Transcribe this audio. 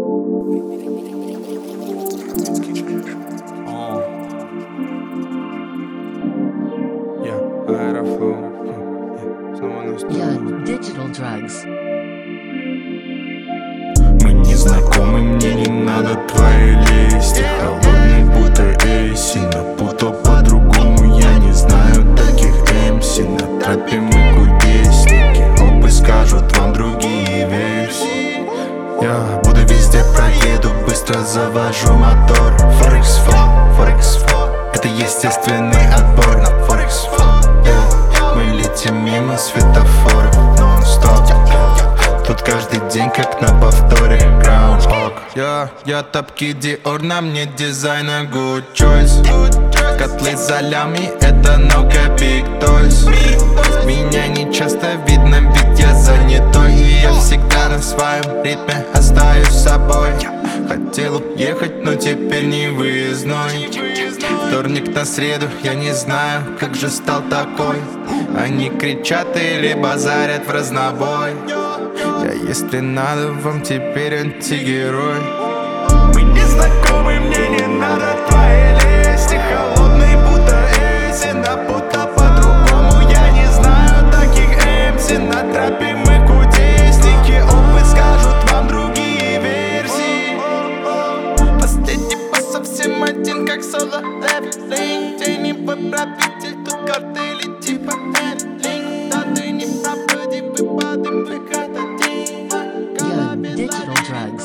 Digital drugs. Мы не знакомы, мне не надо твои лести. Холодный, будто Эйси, напутал по-другому. Я не знаю таких МС. На тропе мы кудесники. Опы скажут вам другие версии. Я буду везде, проеду, быстро завожу мотор. Форекс фол, это естественный отбор. На Форекс фол, мы летим мимо светофоров нон-стоп. Тут каждый день как на повторе Groundhog. Я тапки Dior, на мне дизайнер Good Choice. Котлы за лями, это no-cap Big Toys. Меня не часто видно, ведь я занятой. И я всегда на своем ритме остаюсь собой. Хотел уехать, но теперь не выездной. Вторник на среду, я не знаю, как же стал такой. Они кричат или базарят в разнобой. Я, если надо, вам теперь антигерой. Мы не знакомы, мне не надо твои лести. Холодный, будто Эйси, напутал по-другому. Я не знаю таких МС. На тропе мы кудесники. Опы скажут вам другие версии. Последний босс совсем один, как соло левелинг. Теневой правитель, тут картели типа Энлинг. Да ты не пропади, выпадем, выход один. Digital drugs.